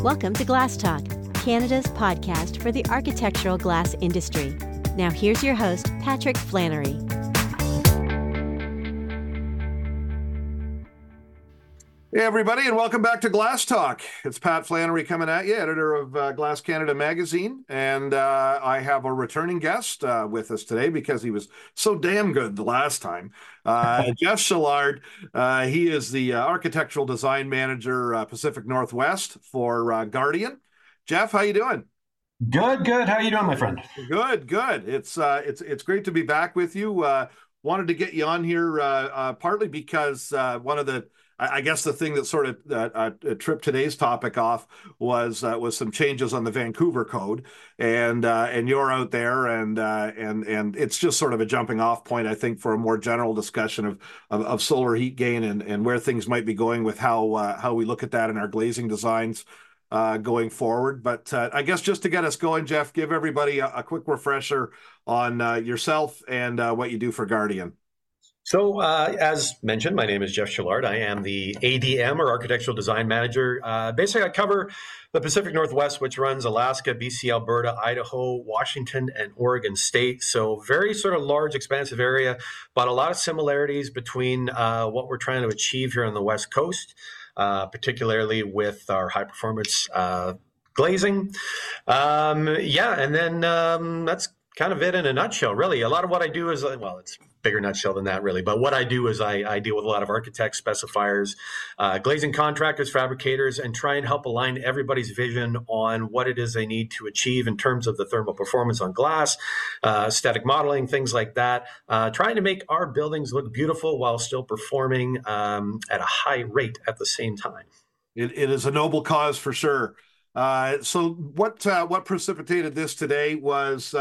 Welcome to Glass Talk, Canada's podcast for the architectural glass industry. Now here's your host, Patrick Flannery. Hey, everybody, and welcome back to Glass Talk. It's Pat Flannery coming at you, editor of Glass Canada magazine. And I have a returning guest with us today because he was so damn good the last time. Jeff Shillard. He is the architectural design manager, Pacific Northwest for Guardian. Jeff, how you doing? Good. How you doing, my friend? Good. It's great to be back with you. Wanted to get you on here partly because one of the I guess the thing that sort of tripped today's topic off was some changes on the Vancouver Code, and you're out there, and it's just sort of a jumping off point, I think, for a more general discussion of solar heat gain and where things might be going with how we look at that in our glazing designs going forward. But I guess just to get us going, Jeff, give everybody a quick refresher on yourself and what you do for Guardian. So, as mentioned, my name is Jeff Shillard. I am the ADM, or Architectural Design Manager. Basically, I cover the Pacific Northwest, which runs Alaska, BC, Alberta, Idaho, Washington, and Oregon State. So very sort of large, expansive area, but a lot of similarities between what we're trying to achieve here on the West Coast, particularly with our high-performance glazing. And then that's kind of it in a nutshell, really. A lot of what I do is, well, it's bigger nutshell than that, really. But what I do is I deal with a lot of architects, specifiers, glazing contractors, fabricators, and try and help align everybody's vision on what it is they need to achieve in terms of the thermal performance on glass, static modeling, things like that, trying to make our buildings look beautiful while still performing at a high rate at the same time. It is a noble cause for sure. So what precipitated this today was,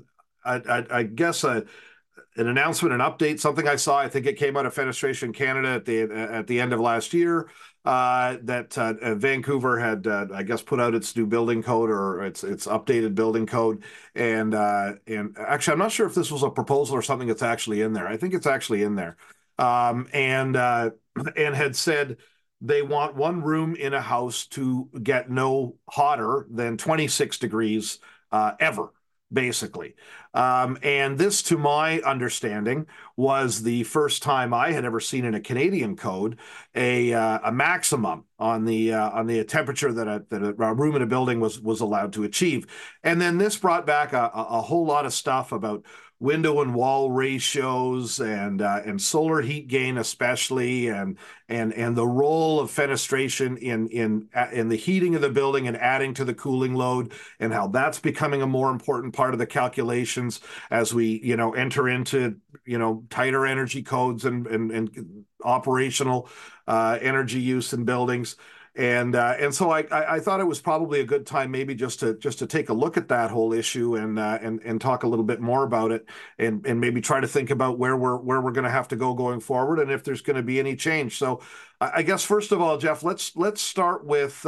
I guess, an announcement, an update, something I saw. I think it came out of Fenestration Canada at the end of last year, that Vancouver had, I guess, put out its new building code, or its updated building code. And actually, I'm not sure if this was a proposal or something that's actually in there. I think it's actually in there. And had said they want one room in a house to get no hotter than 26 degrees ever, basically. And this, to my understanding, was the first time I had ever seen in a Canadian code a maximum on the temperature that a room in a building was allowed to achieve. And then this brought back a whole lot of stuff about window and wall ratios and solar heat gain, especially, and the role of fenestration in the heating of the building and adding to the cooling load, and how that's becoming a more important part of the calculations as we enter into tighter energy codes and operational energy use in buildings. And so I thought it was probably a good time, maybe just to take a look at that whole issue and talk a little bit more about it, and maybe try to think about where we're going to have to go going forward, and if there's going to be any change. So I guess first of all, Jeff, let's start with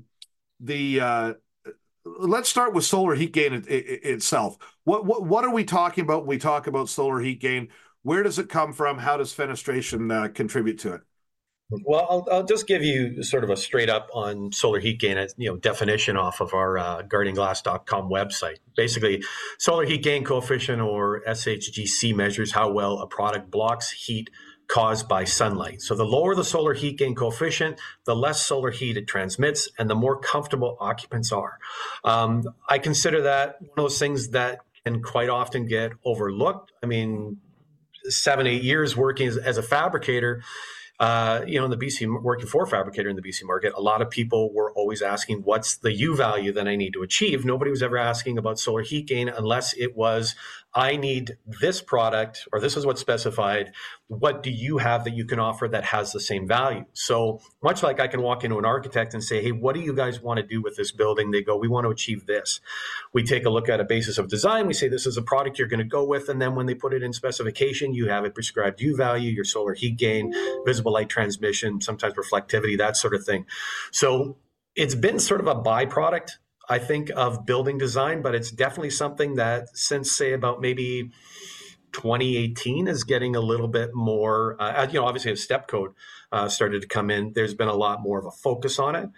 let's start with solar heat gain itself. What are we talking about when we talk about solar heat gain? Where does it come from? How does fenestration contribute to it? Well, I'll just give you sort of a straight up on solar heat gain, definition off of our guardianglass.com website. Basically, solar heat gain coefficient, or SHGC, measures how well a product blocks heat caused by sunlight. So the lower the solar heat gain coefficient, the less solar heat it transmits, and the more comfortable occupants are. I consider that one of those things that can quite often get overlooked. I mean, 7-8 years working as a fabricator, in the BC, working for a fabricator in the BC market, a lot of people were always asking, what's the U value that I need to achieve? Nobody was ever asking about solar heat gain unless it was, I need this product, or this is what's specified. What do you have that you can offer that has the same value? So much like I can walk into an architect and say, hey, what do you guys want to do with this building? They go, we want to achieve this. We take a look at a basis of design. We say, this is a product you're going to go with. And then when they put it in specification, you have a prescribed U value, your solar heat gain, visible light transmission, sometimes reflectivity, that sort of thing. So it's been sort of a byproduct, I think, of building design, but it's definitely something that since, say, about maybe 2018 is getting a little bit more, obviously as step code started to come in, there's been a lot more of a focus on it.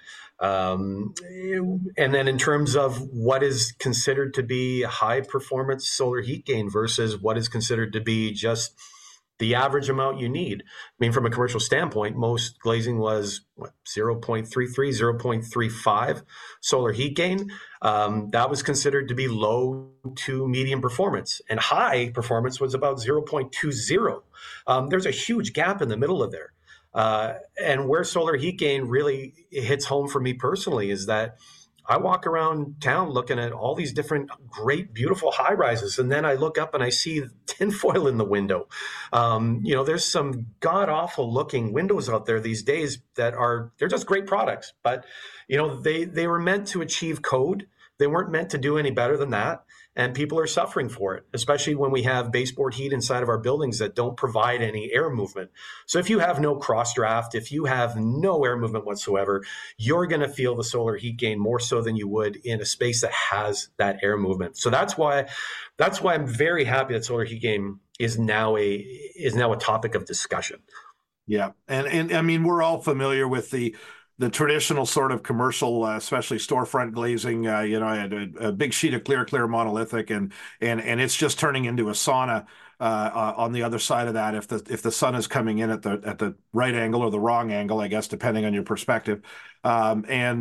And then in terms of what is considered to be high performance solar heat gain versus what is considered to be just the average amount you need. I mean, from a commercial standpoint, most glazing was 0.33, 0.35 solar heat gain. That was considered to be low to medium performance, and high performance was about 0.20. There's a huge gap in the middle of there. And where solar heat gain really hits home for me personally is that I walk around town looking at all these different great, beautiful high rises. And then I look up and I see tinfoil in the window. There's some god awful looking windows out there these days they're just great products. But, they were meant to achieve code. They weren't meant to do any better than that. And people are suffering for it, especially when we have baseboard heat inside of our buildings that don't provide any air movement. So if you have no cross draft, if you have no air movement whatsoever, you're going to feel the solar heat gain more so than you would in a space that has that air movement. So that's why I'm very happy that solar heat gain is now a topic of discussion. Yeah. And I mean, we're all familiar with the traditional sort of commercial, especially storefront glazing. I had a big sheet of clear monolithic, and it's just turning into a sauna on the other side of that. If the sun is coming in at the right angle or the wrong angle, I guess, depending on your perspective. I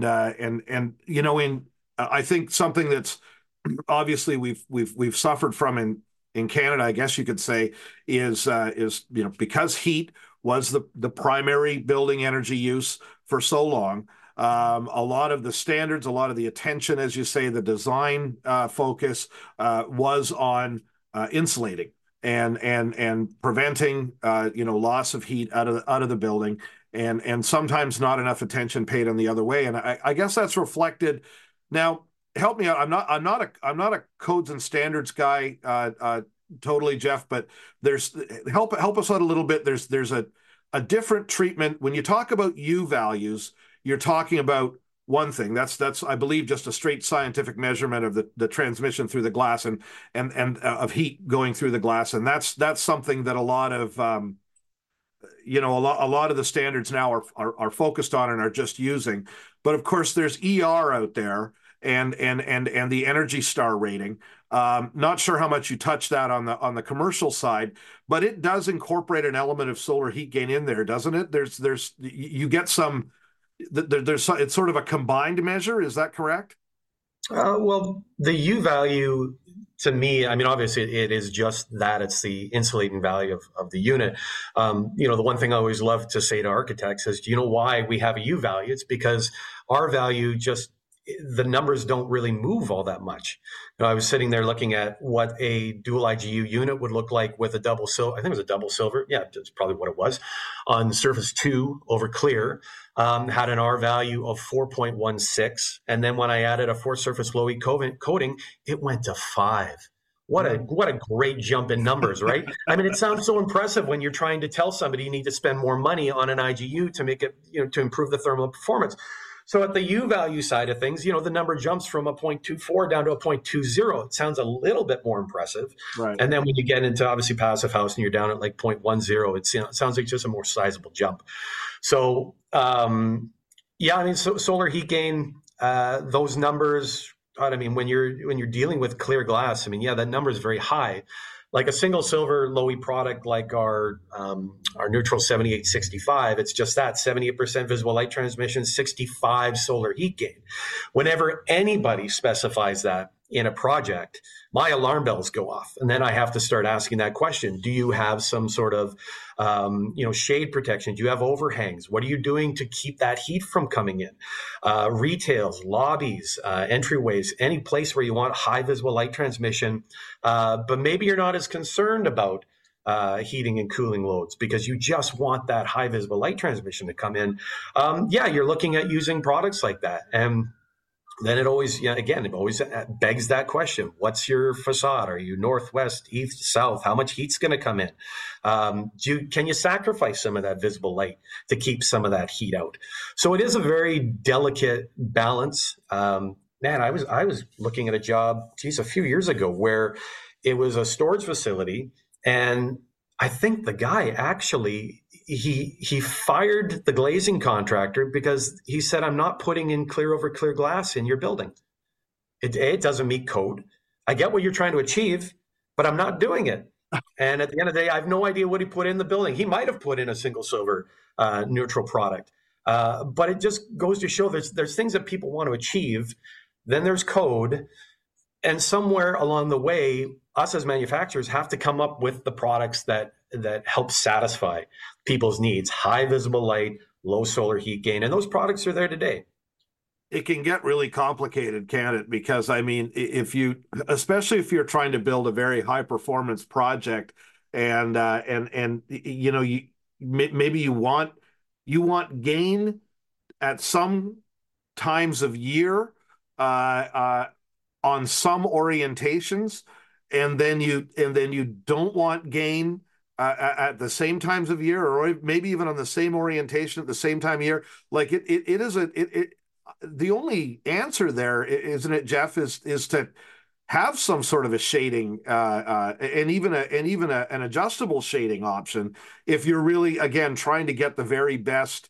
think something that's obviously we've suffered from in Canada, I guess you could say, is because heat was the primary building energy use for so long. A lot of the standards, a lot of the attention, as you say, the design focus was on insulating and preventing loss of heat out of the building, and sometimes not enough attention paid on the other way. And I guess that's reflected. Now, help me out. I'm not a codes and standards guy totally, Jeff, but help us out a little bit. There's a different treatment. When you talk about U values, you're talking about one thing. That's I believe just a straight scientific measurement of the transmission through the glass and of heat going through the glass, and that's something that a lot of a lot of the standards now are focused on and are just using. But of course, there's ER out there and the Energy Star rating. Not sure how much you touch that on the commercial side, but it does incorporate an element of solar heat gain in there, doesn't it? You get some. It's sort of a combined measure. Is that correct? Well, the U value to me, I mean, obviously it is just that. It's the insulating value of the unit. The one thing I always love to say to architects is, do you know why we have a U value? It's because our value the numbers don't really move all that much. I was sitting there looking at what a dual IGU unit would look like with a double silver. I think it was a double silver. Yeah, that's probably what it was. On Surface 2 over clear, had an R value of 4.16. And then when I added a 4-surface low heat coating, it went to 5. What a great jump in numbers, right? I mean, it sounds so impressive when you're trying to tell somebody you need to spend more money on an IGU to make it, to improve the thermal performance. So at the U value side of things, the number jumps from a 0.24 down to a 0.20. It sounds a little bit more impressive. Right. And then when you get into obviously passive house and you're down at like 0.10, it sounds like just a more sizable jump. So, solar heat gain, those numbers, I mean, when you're dealing with clear glass, I mean, that number is very high. Like a single silver low E product like our neutral 7865, it's just that 78% visible light transmission, 65 solar heat gain. Whenever anybody specifies that in a project, my alarm bells go off. And then I have to start asking that question. Do you have some sort of, shade protection? Do you have overhangs? What are you doing to keep that heat from coming in? Retails, lobbies, entryways, any place where you want high visible light transmission, but maybe you're not as concerned about heating and cooling loads because you just want that high visible light transmission to come in. You're looking at using products like that. And then it always begs that question. What's your facade? Are you northwest, east, south? How much heat's going to come in? Can you sacrifice some of that visible light to keep some of that heat out? So it is a very delicate balance. I was looking at a job, a few years ago where it was a storage facility And I think the guy actually, he fired the glazing contractor because he said, I'm not putting in clear over clear glass in your building. It doesn't meet code. I get what you're trying to achieve, but I'm not doing it. And at the end of the day, I have no idea what he put in the building. He might have put in a single silver neutral product. But it just goes to show there's things that people want to achieve. Then there's code. And somewhere along the way, us as manufacturers have to come up with the products that help satisfy people's needs. High visible light, low solar heat gain. And those products are there today. It can get really complicated, can it? Because I mean, especially if you're trying to build a very high performance project, and you know, maybe you want gain at some times of year on some orientations, and then you don't want gain at the same times of year, or maybe even on the same orientation at the same time of year. Like the only answer there, isn't it, Jeff, is to have some sort of a shading and even an adjustable shading option if you're really, again, trying to get the very best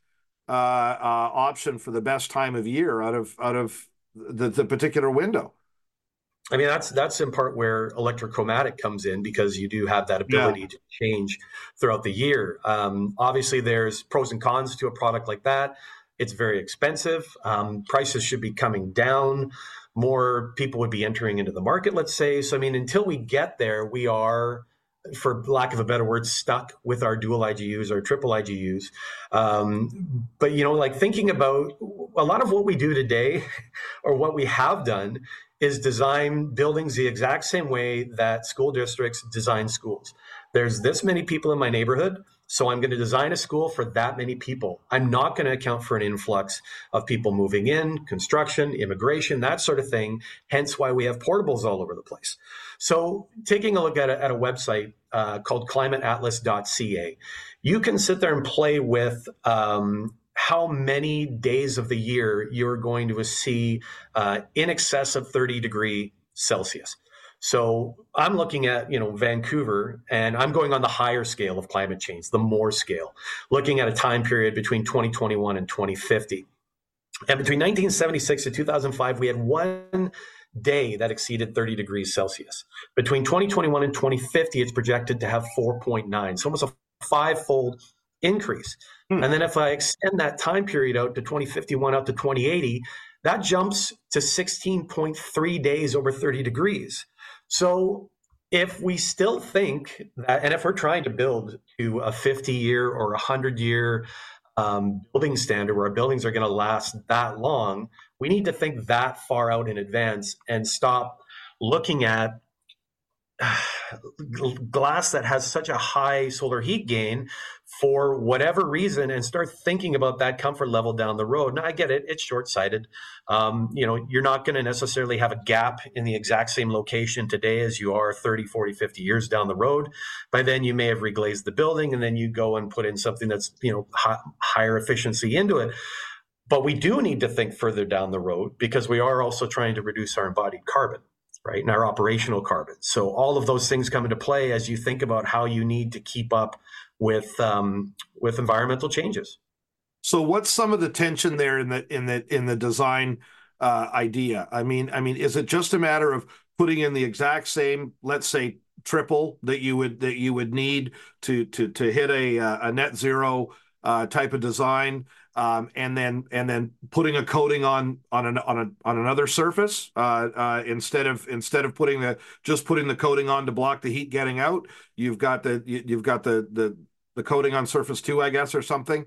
option for the best time of year out of the particular window. I mean, that's in part where electrochromatic comes in, because you do have that ability to change throughout the year. Obviously, there's pros and cons to a product like that. It's very expensive. Prices should be coming down. More people would be entering into the market, let's say. So, I mean, until we get there, we are, for lack of a better word, stuck with our dual IGUs or triple IGUs. But, you know, like thinking about a lot of what we do today or what we have done is design buildings the exact same way that school districts design schools. There's this many people in my neighborhood, so I'm going to design a school for that many people. I'm not going to account for an influx of people moving in, construction, immigration, that sort of thing, hence why we have portables all over the place. So taking a look at a website called climateatlas.ca, you can sit there and play with how many days of the year you're going to see in excess of 30 degrees Celsius. So I'm looking at, you know, Vancouver, and I'm going on the higher scale of climate change, the more scale, looking at a time period between 2021 and 2050. And between 1976 to 2005, we had one day that exceeded 30 degrees Celsius. Between 2021 and 2050, it's projected to have 4.9, so almost a five-fold increase. And then if I extend that time period out to 2051 out to 2080, that jumps to 16.3 days over 30 degrees. So if we still think that, and if we're trying to build to a 50-year or 100-year building standard where our buildings are going to last that long, we need to think that far out in advance and stop looking at glass that has such a high solar heat gain for whatever reason, and start thinking about that comfort level down the road. Now, I get it. It's short-sighted. You know, you're not going to necessarily have a gap in the exact same location today as you are 30, 40, 50 years down the road. By then, you may have reglazed the building, and then you go and put in something that's, you know, higher efficiency into it. But we do need to think further down the road, because we are also trying to reduce our embodied carbon, right, and our operational carbon. So all of those things come into play as you think about how you need to keep up with environmental changes. So what's some of the tension there in the design idea? I mean, is it just a matter of putting in the exact same, let's say, triple that you would need to hit a net zero type of design, and then putting a coating on another surface instead of putting the coating on to block the heat getting out? You've got the coating on surface 2, I guess, or something.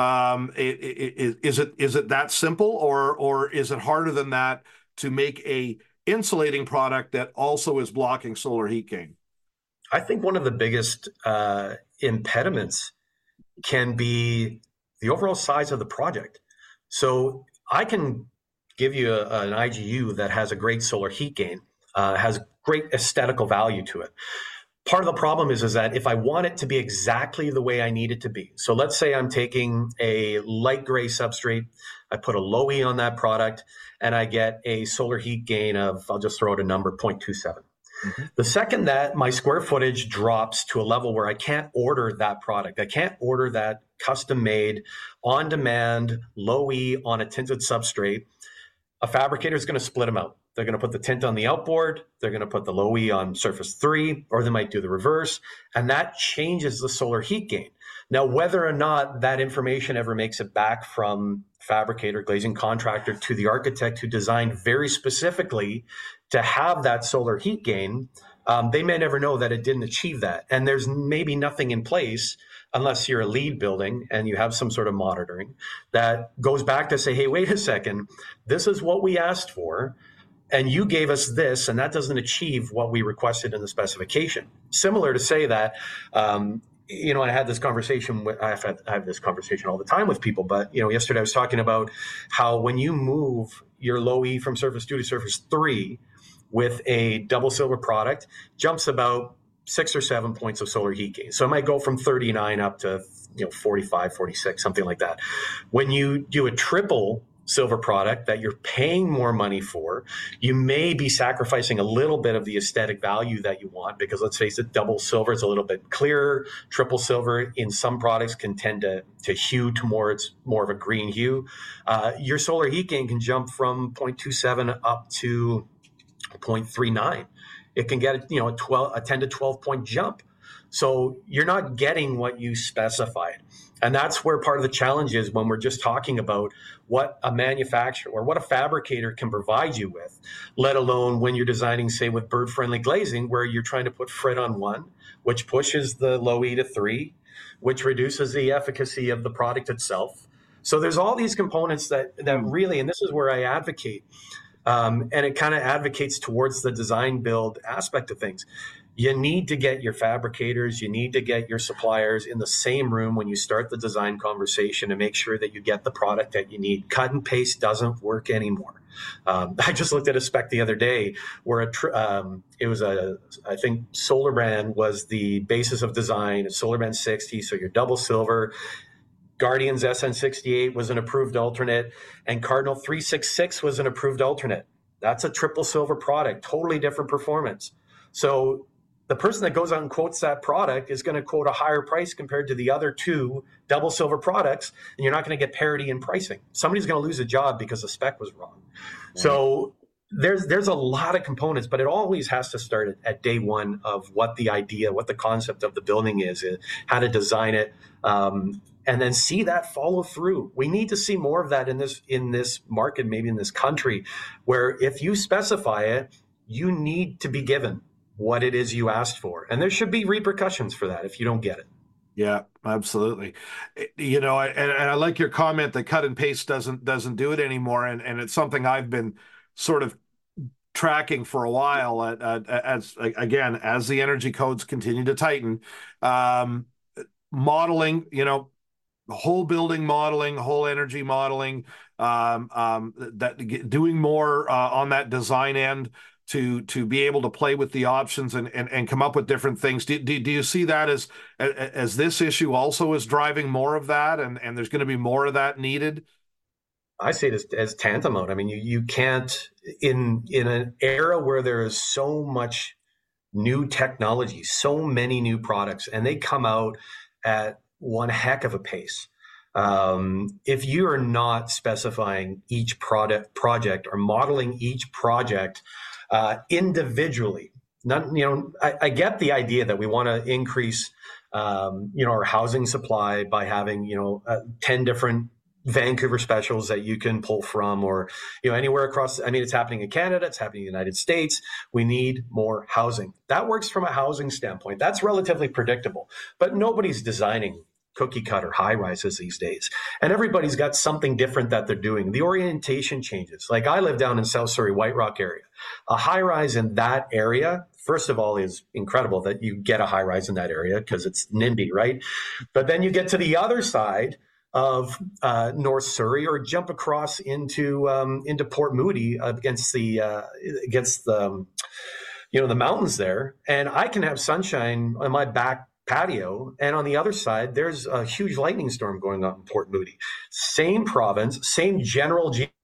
Is it that simple, or is it harder than that to make a insulating product that also is blocking solar heat gain? I think one of the biggest impediments can be the overall size of the project. So I can give you an IGU that has a great solar heat gain, has great aesthetical value to it. Part of the problem is that if I want it to be exactly the way I need it to be, so let's say I'm taking a light gray substrate, I put a low E on that product, and I get a solar heat gain of, I'll just throw out a number, 0.27. The second that my square footage drops to a level where I can't order that product, I can't order that custom made, on demand, low E on a tinted substrate, a fabricator is going to split them out. They're going to put the tint on the outboard, they're going to put the low E on surface 3, or they might do the reverse, and that changes the solar heat gain. Now, whether or not that information ever makes it back from fabricator, glazing contractor to the architect who designed very specifically to have that solar heat gain, they may never know that it didn't achieve that. And there's maybe nothing in place, unless you're a LEED building and you have some sort of monitoring, that goes back to say, hey, wait a second, this is what we asked for, and you gave us this, and that doesn't achieve what we requested in the specification. Similar to say that, I had this conversation I have this conversation all the time with people, but, yesterday I was talking about how when you move your low E from surface 2 to surface 3 with a double silver product, jumps about 6 or 7 points of solar heat gain. So it might go from 39 up to 45, 46, something like that. When you do a triple silver product that you're paying more money for, you may be sacrificing a little bit of the aesthetic value that you want, because let's face it, double silver is a little bit clearer. Triple silver in some products can tend to hue towards more of a green hue. Your solar heat gain can jump from 0.27 up to 0.39. It can get a 10 to 12 point jump. So you're not getting what you specified. And that's where part of the challenge is when we're just talking about what a manufacturer or what a fabricator can provide you with, let alone when you're designing, say, with bird-friendly glazing, where you're trying to put frit on 1, which pushes the low E to 3, which reduces the efficacy of the product itself. So there's all these components that really, and this is where I advocate, and it kind of advocates towards the design build aspect of things. You need to get your fabricators, you need to get your suppliers in the same room when you start the design conversation to make sure that you get the product that you need. Cut and paste doesn't work anymore. I just looked at a spec the other day where I think SolarBand was the basis of design, SolarBand 60, so your double silver. Guardian's SN68 was an approved alternate, and Cardinal 366 was an approved alternate. That's a triple silver product, totally different performance. So the person that goes out and quotes that product is going to quote a higher price compared to the other 2 double silver products, and you're not going to get parity in pricing. Somebody's going to lose a job because the spec was wrong. Mm-hmm. So there's a lot of components, but it always has to start at day one of what the idea, what the concept of the building is, how to design it, and then see that follow through. We need to see more of that in this market, maybe in this country, where if you specify it, you need to be given what it is you asked for. And there should be repercussions for that if you don't get it. Yeah, absolutely. And I like your comment that cut and paste doesn't do it anymore. And it's something I've been sort of tracking for a while as the energy codes continue to tighten. Modeling, whole building modeling, whole energy modeling, that doing more on that design end to be able to play with the options and come up with different things. Do you see that as this issue also is driving more of that, and there's going to be more of that needed? I see it as tantamount. I mean, you can't, in an era where there is so much new technology, so many new products, and they come out at one heck of a pace. If you are not specifying each project or modeling each project individually, I get the idea that we want to increase, our housing supply by having, 10 different Vancouver specials that you can pull from, or, anywhere across. I mean, it's happening in Canada, it's happening in the United States. We need more housing. That works from a housing standpoint. That's relatively predictable, but nobody's designing cookie cutter high rises these days. And everybody's got something different that they're doing. The orientation changes. Like I live down in South Surrey, White Rock area. A high rise in that area, first of all, is incredible that you get a high rise in that area because it's NIMBY, right? But then you get to the other side of North Surrey, or jump across into Port Moody against the mountains there, and I can have sunshine on my back patio, and on the other side there's a huge lightning storm going on in Port Moody. Same province, same general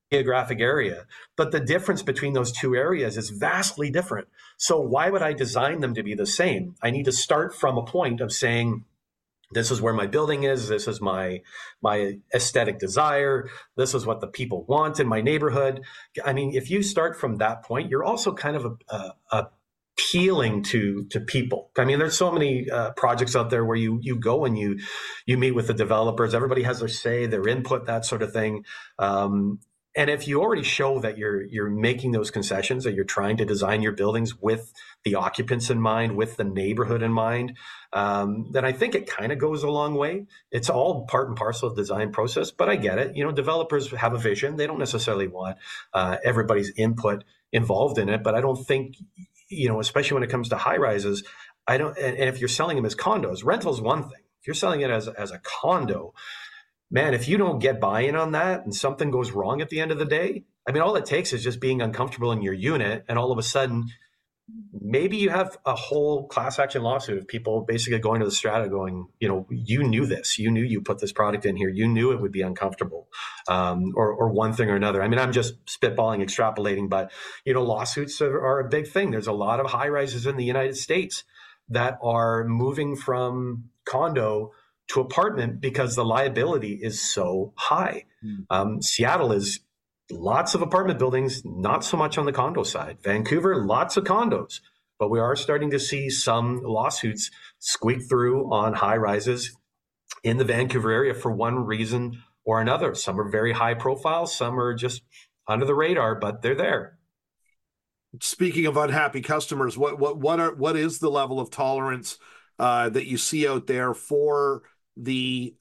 geographic area, but the difference between those two areas is vastly different. So why would I design them to be the same? I need to start from a point of saying, this is where my building is. This is my aesthetic desire. This is what the people want in my neighborhood. I mean, if you start from that point, you're also kind of appealing to people. I mean, there's so many projects out there where you go and you meet with the developers. Everybody has their say, their input, that sort of thing. And if you already show that you're making those concessions, that you're trying to design your buildings with the occupants in mind, with the neighborhood in mind, then I think it kind of goes a long way. It's all part and parcel of the design process, but I get it. You know, developers have a vision. They don't necessarily want everybody's input involved in it, but I don't think, you know, especially when it comes to high rises, and if you're selling them as condos, rental is one thing. If you're selling it as a condo, man, if you don't get buy-in on that and something goes wrong at the end of the day, I mean, all it takes is just being uncomfortable in your unit, and all of a sudden, maybe you have a whole class action lawsuit of people basically going to the strata going, you know, you knew this, you knew you put this product in here, you knew it would be uncomfortable, or one thing or another. I mean, I'm just spitballing, extrapolating, but, you know, lawsuits are a big thing. There's a lot of high rises in the United States that are moving from condo to apartment because the liability is so high. Seattle is lots of apartment buildings, not so much on the condo side. Vancouver, lots of condos, but we are starting to see some lawsuits squeak through on high rises in the Vancouver area for one reason or another. Some are very high profile, some are just under the radar, but they're there. Speaking of unhappy customers, what is the level of tolerance that you see out there for the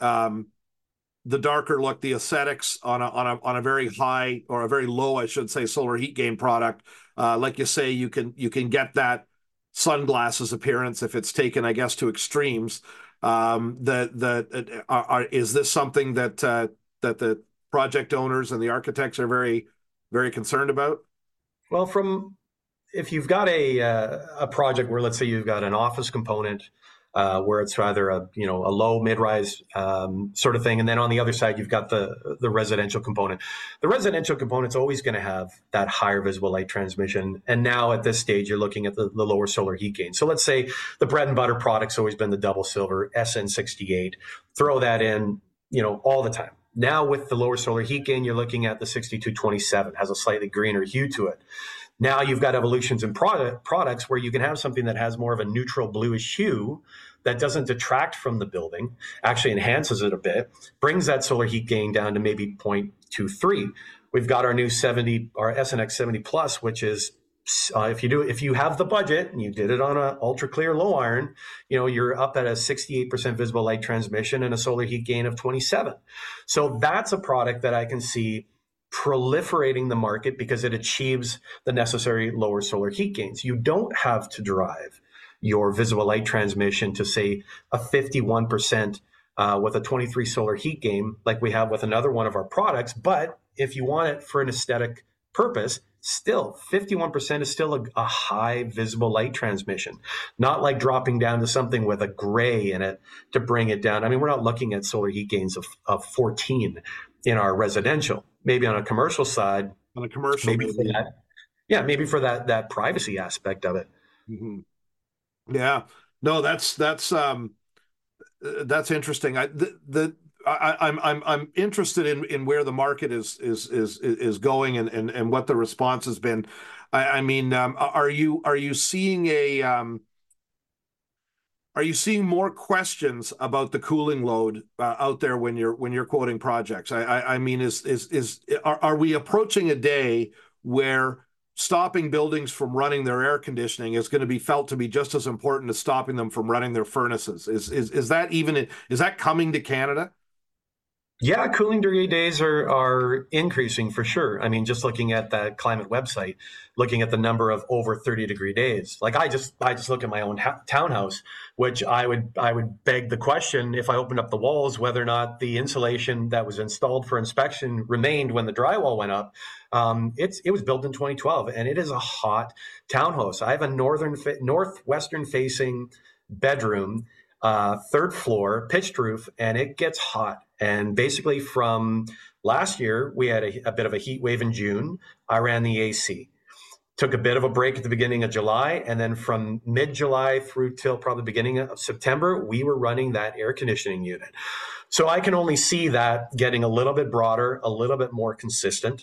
darker look, the aesthetics on a very high, or a very low, I should say, solar heat gain product? Like you say, you can get that sunglasses appearance if it's taken, I guess, to extremes. Is this something that the project owners and the architects are very, very concerned about? Well, if you've got a project where, let's say, you've got an office component, where it's rather a low mid-rise sort of thing, and then on the other side you've got the residential component. The residential component's always going to have that higher visible light transmission, and now at this stage you're looking at the lower solar heat gain. So let's say the bread and butter product's always been the double silver SN68. Throw that in, all the time. Now with the lower solar heat gain, you're looking at the 6227, has a slightly greener hue to it. Now you've got evolutions in products where you can have something that has more of a neutral bluish hue that doesn't detract from the building, actually enhances it a bit, brings that solar heat gain down to maybe 0.23. We've got our new our SNX 70 Plus, which is, if you have the budget and you did it on an ultra clear low iron, you're up at a 68% visible light transmission and a solar heat gain of 27. So that's a product that I can see proliferating the market because it achieves the necessary lower solar heat gains. You don't have to your visible light transmission to, say, a 51% with a 23 solar heat gain like we have with another one of our products. But if you want it for an aesthetic purpose, still 51% is still a high visible light transmission, not like dropping down to something with a gray in it to bring it down. I mean, we're not looking at solar heat gains of 14 in our residential. Maybe on a commercial side, maybe for that privacy aspect of it. Mm-hmm. Yeah, no, that's interesting. I'm interested in where the market is going and what the response has been. I mean, are you seeing are you seeing more questions about the cooling load out there when you're quoting projects? I mean, are we approaching a day where stopping buildings from running their air conditioning is going to be felt to be just as important as stopping them from running their furnaces? Is that coming to Canada? Yeah, cooling degree days are increasing for sure. I mean, just looking at that climate website, looking at the number of over 30-degree days. Like I just look at my own townhouse, which I would beg the question, if I opened up the walls, whether or not the insulation that was installed for inspection remained when the drywall went up. It was built in 2012, and it is a hot townhouse. I have a northwestern facing bedroom, third floor, pitched roof, and it gets hot. And basically from Last year, we had a bit of a heat wave in June. I ran the AC. Took a bit of a break at the beginning of July. And then from mid-July through till probably the beginning of September, we were running that air conditioning unit. So I can only see that getting a little bit broader, a little bit more consistent.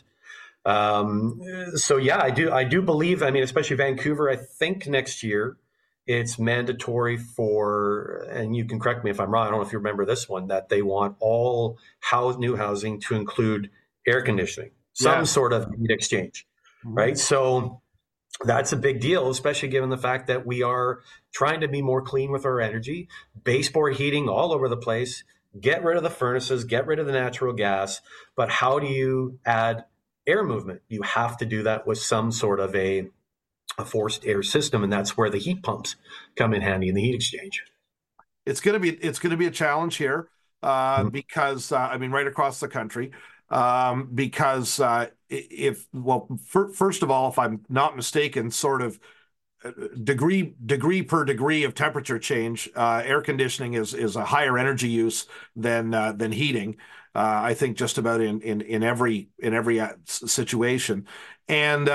So yeah, I do believe, I mean, especially Vancouver, I think next year it's mandatory for, and you can correct me if I'm wrong, I don't know if you remember this one, that they want all new housing to include air conditioning, some sort of heat exchange, right? So that's a big deal, especially given the fact that we are trying to be more clean with our energy, baseboard heating all over the place, get rid of the furnaces, get rid of the natural gas. But how do you add air movement? You have to do that with some sort of a forced air system, and that's where the heat pumps come in handy in the heat exchange. It's going to be a challenge here because I mean, right across the country. Because first of all, if I'm not mistaken, sort of degree per degree of temperature change, air conditioning is a higher energy use than heating. I think just about in every situation, and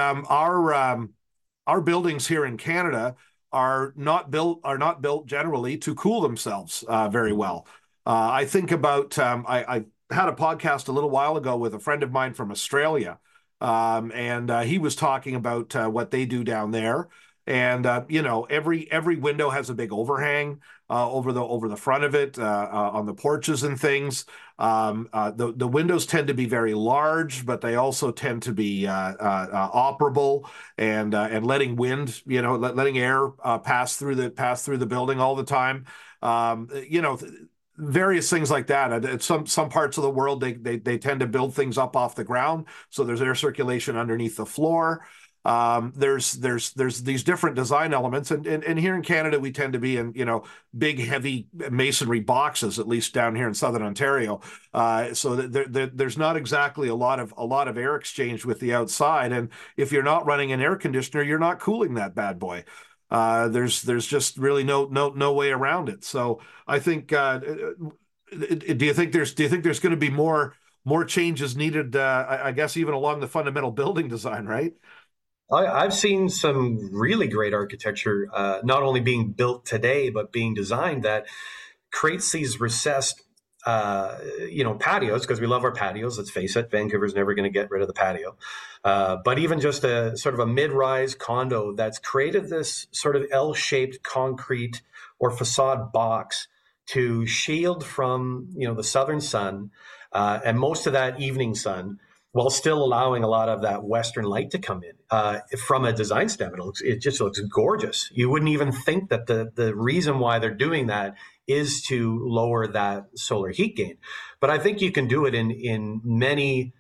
our buildings here in Canada are not built generally to cool themselves very well. I think about I had a podcast a little while ago with a friend of mine from Australia, and he was talking about what they do down there. And you know, every window has a big overhang over the front of it on the porches and things. The windows tend to be very large, but they also tend to be operable and letting wind, you know, letting air pass through the building all the time. You know. Various things like that. Some parts of the world they tend to build things up off the ground, so there's air circulation underneath the floor. There's these different design elements, and here in Canada we tend to be in, you know, big heavy masonry boxes, at least down here in Southern Ontario. So there's not exactly a lot of air exchange with the outside, and if you're not running an air conditioner, you're not cooling that bad boy. There's just really no way around it. So I think, do you think there's going to be more changes needed? I guess even along the fundamental building design, right? I've seen some really great architecture, not only being built today, but being designed that creates these recessed, patios, because we love our patios. Let's face it, Vancouver's never going to get rid of the patio. But even just a sort of a mid-rise condo that's created this sort of L-shaped concrete or facade box to shield from, you know, the southern sun and most of that evening sun, while still allowing a lot of that western light to come in. From a design standpoint, it just looks gorgeous. You wouldn't even think that the reason why they're doing that is to lower that solar heat gain. But I think you can do it in many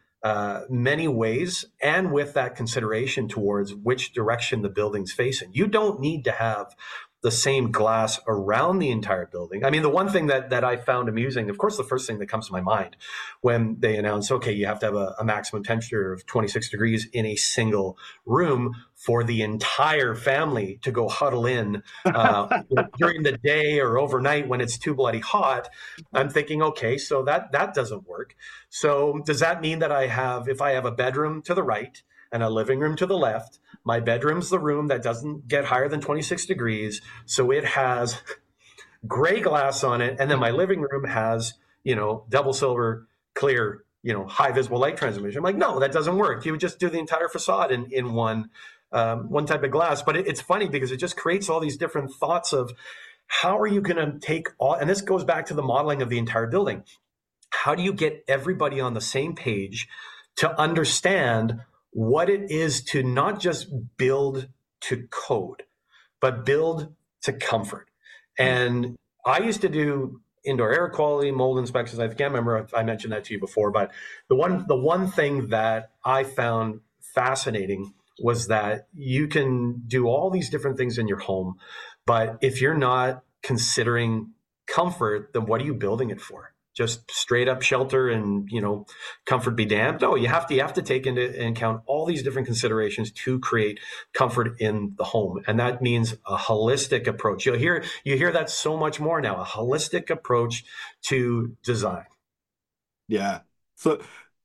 ways, and with that consideration towards which direction the building's facing. You don't need to have the same glass around the entire building. I mean, the one thing that I found amusing, of course, the first thing that comes to my mind when they announce, okay, you have to have a maximum temperature of 26 degrees in a single room for the entire family to go huddle in during the day or overnight when it's too bloody hot. I'm thinking, okay, so that doesn't work. So does that mean that if I have a bedroom to the right and a living room to the left, my bedroom's the room that doesn't get higher than 26 degrees, so it has gray glass on it, and then my living room has, you know, double silver clear, you know, high visible light transmission. I'm like, no, that doesn't work. You would just do the entire facade in one type of glass. But it's funny because it just creates all these different thoughts of how are you going to take all, and this goes back to the modeling of the entire building. How do you get everybody on the same page to understand what it is to not just build to code, but build to comfort? And I used to do indoor air quality, mold inspections. I can't remember if I mentioned that to you before, but the one thing that I found fascinating was that you can do all these different things in your home, but if you're not considering comfort, then what are you building it for? Just straight up shelter and, you know, comfort be damned. No, you have to take into account all these different considerations to create comfort in the home. And that means a holistic approach. You hear that so much more now, a holistic approach to design. Yeah. So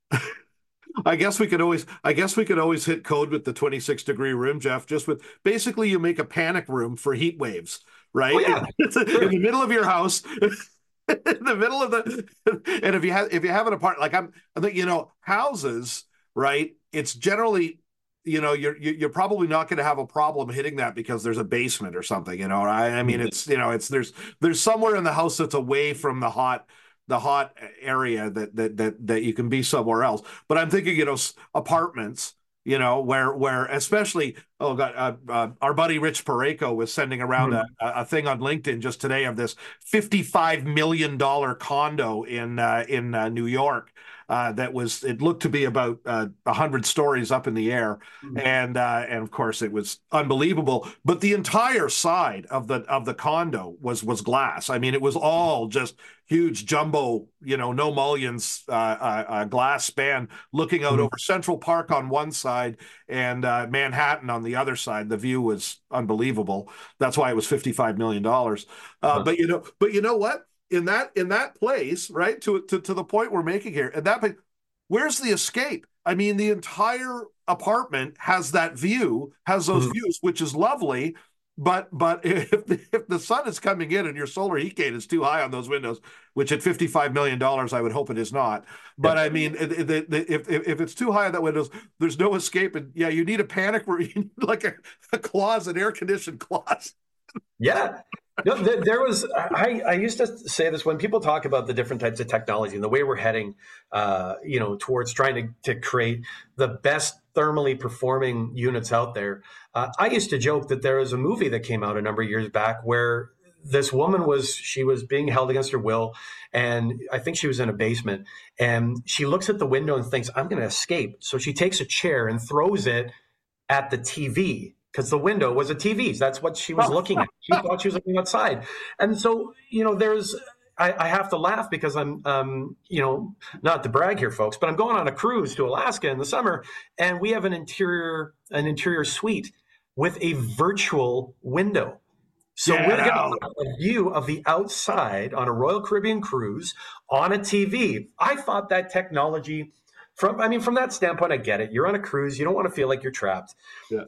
I guess we could always hit code with the 26-degree room, Jeff, just with basically you make a panic room for heat waves, Oh right? yeah, It's in sure. the middle of your house, in the middle of and if you have an apartment, like I think, houses, right? It's generally, you're probably not going to have a problem hitting that because there's a basement or something, right? I mean, Mm. it's, there's somewhere in the house that's away from the hot area that you can be somewhere else. But I'm thinking, apartments, where especially, oh God, our buddy Rich Pareko was sending around a, Mm. a thing on LinkedIn just today of this $55 million condo in New York. It looked to be about 100 stories up in the air, Mm. and of course it was unbelievable. But the entire side of the condo was glass. I mean, it was all just huge jumbo, no mullions, glass span looking out Mm. over Central Park on one side and Manhattan on the other side. The view was unbelievable. That's why it was $55 million. Uh-huh. But you know what? In that place, right, to the point we're making here, in that place, where's the escape? I mean, the entire apartment has that view, has those Mm. views, which is lovely. But if the sun is coming in and your solar heat gain is too high on those windows, which at $55 million I would hope it is not. But Yep. I mean, if it's too high on that windows, there's no escape. And yeah, you need a panic where you need like a closet, air conditioned closet. Yeah. No, there was. I used to say this when people talk about the different types of technology and the way we're heading, towards trying to create the best thermally performing units out there. I used to joke that there was a movie that came out a number of years back where this woman was being held against her will, and I think she was in a basement, and she looks at the window and thinks, "I'm going to escape." So she takes a chair and throws it at the TV because the window was a TV. That's what she was looking at. She thought she was looking outside. And so, I have to laugh because I'm, not to brag here, folks, but I'm going on a cruise to Alaska in the summer, and we have an interior suite with a virtual window. So we're going to Yeah, have a view of the outside on a Royal Caribbean cruise on a TV. I thought that technology from that standpoint, I get it. You're on a cruise. You don't want to feel like you're trapped. yeah.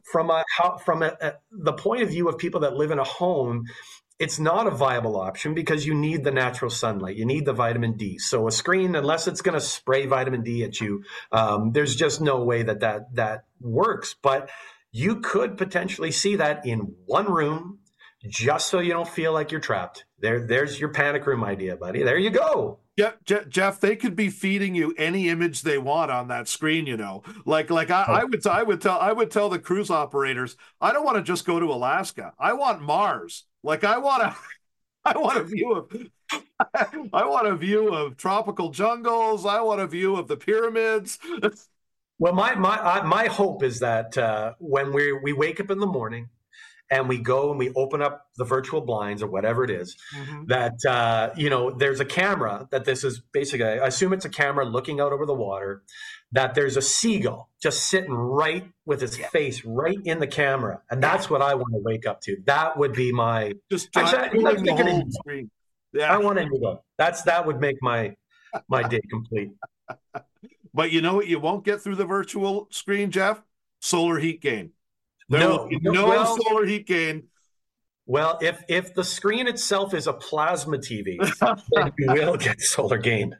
The point of view of people that live in a home, it's not a viable option because you need the natural sunlight. You need the vitamin D. So a screen, unless it's going to spray vitamin D at you, there's just no way that works. But you could potentially see that in one room, just so you don't feel like you're trapped. There's your panic room idea, buddy. There you go. Yeah, Jeff, they could be feeding you any image they want on that screen, Like I would tell the cruise operators, I don't want to just go to Alaska. I want Mars. Like I want a view of I want a view of tropical jungles. I want a view of the pyramids. Well, my hope is that when we wake up in the morning and we go and we open up the virtual blinds or whatever it is, Mhm. that there's a camera that this is basically. I assume it's a camera looking out over the water. That there's a seagull just sitting right with its face right in the camera, and that's what I want to wake up to. That would be my. Just Actually, I was cooling the thinking, whole screen. I Yeah. want a Nuvo. That would make my day complete. But you know what you won't get through the virtual screen, Jeff? Solar heat gain. There will No, be no, no well, solar heat gain. well, if the screen itself is a plasma TV, then you will get solar gain.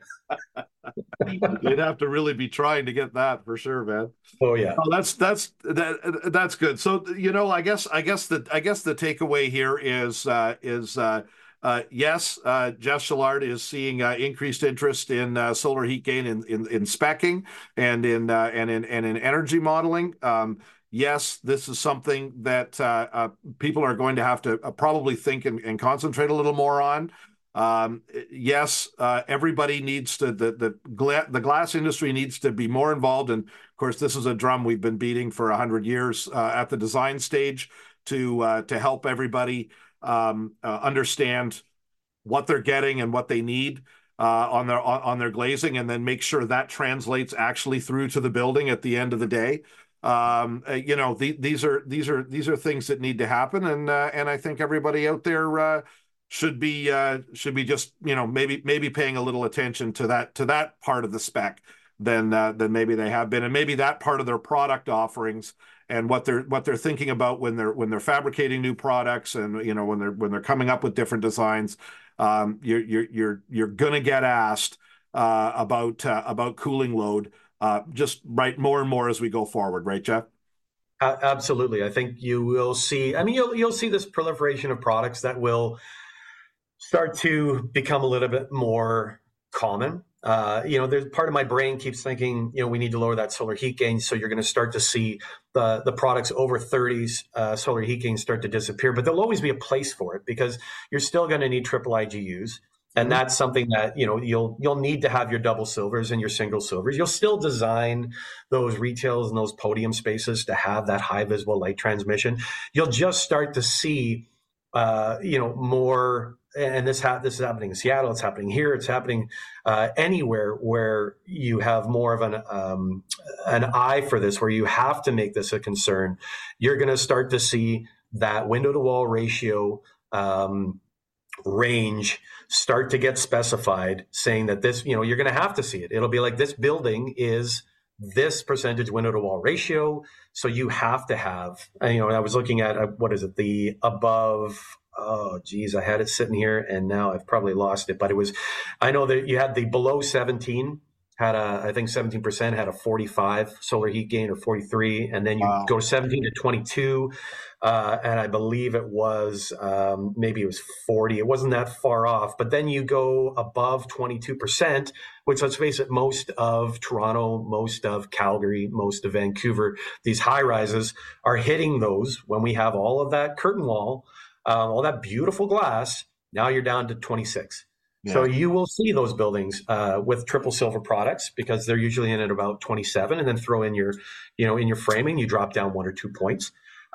You'd have to really be trying to get that for sure, man. Oh yeah. Oh, that's good. So I guess the takeaway here is yes, Jeff Shillard is seeing increased interest in solar heat gain in specking and in energy modeling. Yes, this is something that people are going to have to probably think and concentrate a little more on. Yes, everybody needs to the glass industry needs to be more involved. And of course, this is a drum we've been beating for 100 years at the design stage to help everybody understand what they're getting and what they need on their glazing, and then make sure that translates actually through to the building at the end of the day. These are things that need to happen, and I think everybody out there should be just maybe paying a little attention to that part of the spec. than maybe they have been, and maybe that part of their product offerings and what they're thinking about when they're fabricating new products, and when they're coming up with different designs, you're gonna get asked about cooling load just right more and more as we go forward, right, Jeff? Absolutely. I think you will see. I mean, you'll see this proliferation of products that will start to become a little bit more common. There's part of my brain keeps thinking, we need to lower that solar heat gain. So you're going to start to see the products over 30s solar heat gain start to disappear. But there'll always be a place for it because you're still going to need triple IGUs. And that's something that, you'll need to have your double silvers and your single silvers. You'll still design those retails and those podium spaces to have that high visible light transmission. You'll just start to see, more. And this is happening in Seattle. It's happening here. It's happening anywhere where you have more of an eye for this, where you have to make this a concern. You're going to start to see that window to wall ratio range start to get specified, saying that this, you're going to have to see it. It'll be like, this building is this percentage window to wall ratio. So you have to have, I was looking at, what is it? The above, oh geez, I had it sitting here and now I've probably lost it, but I know that you had the below 17 I think 17% had a 45 solar heat gain, or 43. And then you go 17 to 22. And I believe it was, maybe it was 40. It wasn't that far off, but then you go above 22%, which, let's face it, most of Toronto, most of Calgary, most of Vancouver, these high rises are hitting those when we have all of that curtain wall, all that beautiful glass. Now you're down to 26. Yeah. So you will see those buildings with triple silver products, because they're usually in at about 27, and then throw in your, in your framing, you drop down 1 or 2 points.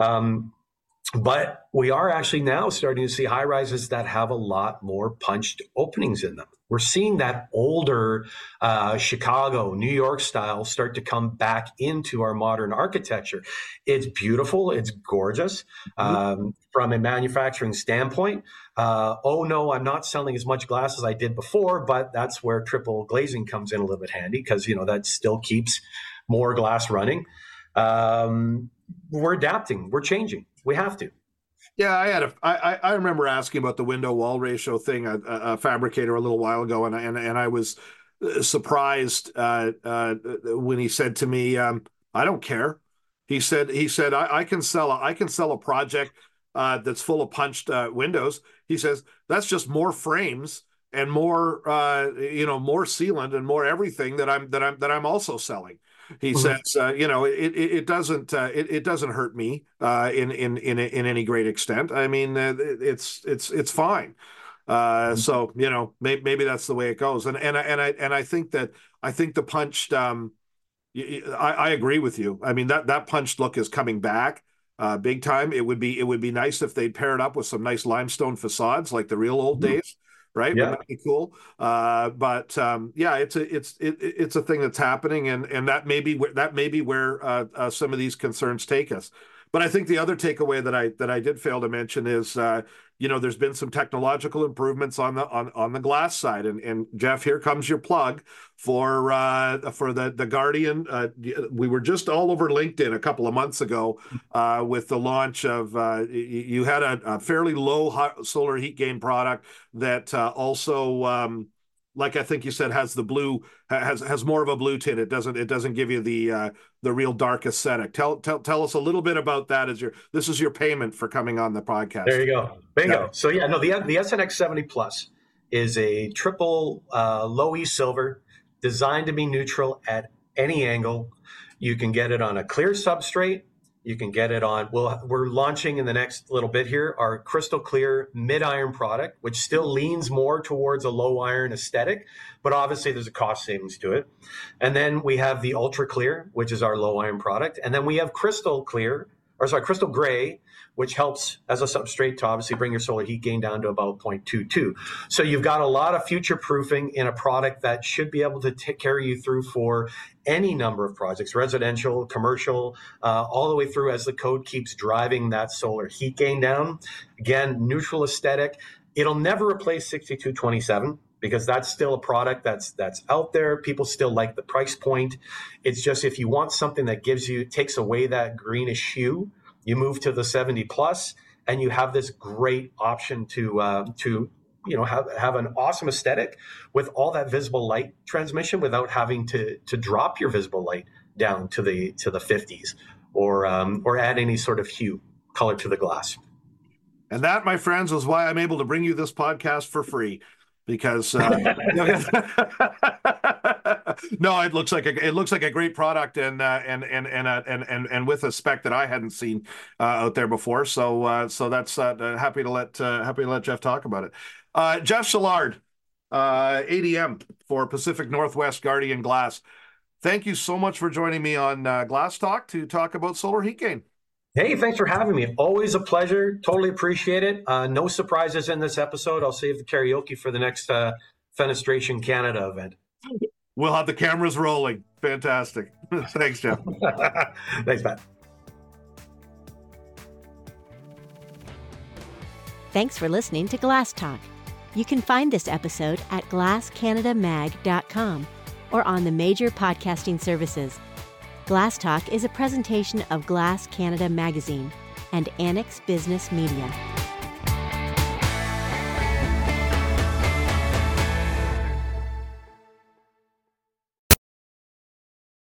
But we are actually now starting to see high rises that have a lot more punched openings in them. We're seeing that older Chicago, New York style start to come back into our modern architecture. It's beautiful. It's gorgeous from a manufacturing standpoint. No, I'm not selling as much glass as I did before, but that's where triple glazing comes in a little bit handy, because, that still keeps more glass running. We're adapting. We're changing. We have to. Yeah, I remember asking about the window wall ratio thing, a fabricator, a little while ago, and I was surprised when he said to me, "I don't care." He said I can sell a project that's full of punched windows. He says that's just more frames and more more sealant and more everything that I'm also selling. He says, it doesn't hurt me in any great extent. I mean, it's fine. So maybe that's the way it goes. And I think the punched. I agree with you. I mean, that punched look is coming back big time. It would be nice if they'd pair it up with some nice limestone facades like the real old days. Right? Yeah. Wouldn't that be cool? But it's a thing that's happening, and that may be where some of these concerns take us. But I think the other takeaway that I did fail to mention is there's been some technological improvements on the glass side, and Jeff, here comes your plug for the Guardian. We were just all over LinkedIn a couple of months ago with the launch of you had a fairly low solar heat gain product that also like I think you said has the blue has more of a blue tint. It doesn't give you the real dark aesthetic. Tell us a little bit about that this is your payment for coming on the podcast. There you go. Bingo. Yeah. So the SNX 70 Plus is a triple low E silver designed to be neutral at any angle. You can get it on a clear substrate. You can get it on, we're launching in the next little bit here, our crystal clear mid-iron product, which still leans more towards a low iron aesthetic, but obviously there's a cost savings to it. And then we have the ultra clear, which is our low iron product. And then we have crystal gray, which helps as a substrate to obviously bring your solar heat gain down to about 0.22. So you've got a lot of future proofing in a product that should be able to carry you through for any number of projects, residential, commercial, all the way through as the code keeps driving that solar heat gain down. Again, neutral aesthetic. It'll never replace 6227 because that's still a product that's out there. People still like the price point. It's just, if you want something that takes away that greenish hue, you move to the 70 plus, and you have this great option to have an awesome aesthetic with all that visible light transmission without having to drop your visible light down to the 50s or add any sort of hue color to the glass. And that, my friends, is why I'm able to bring you this podcast for free, because no, it looks like a great product, and with a spec that I hadn't seen out there before. So that's happy to let Jeff talk about it. Jeff Shillard, ADM for Pacific Northwest Guardian Glass. Thank you so much for joining me on Glass Talk to talk about solar heat gain. Hey, thanks for having me. Always a pleasure. Totally appreciate it. No surprises in this episode. I'll save the karaoke for the next Fenestration Canada event. We'll have the cameras rolling. Fantastic. Thanks, Jeff. Thanks, Pat. Thanks for listening to Glass Talk. You can find this episode at glasscanadamag.com or on the major podcasting services. Glass Talk is a presentation of Glass Canada Magazine and Annex Business Media.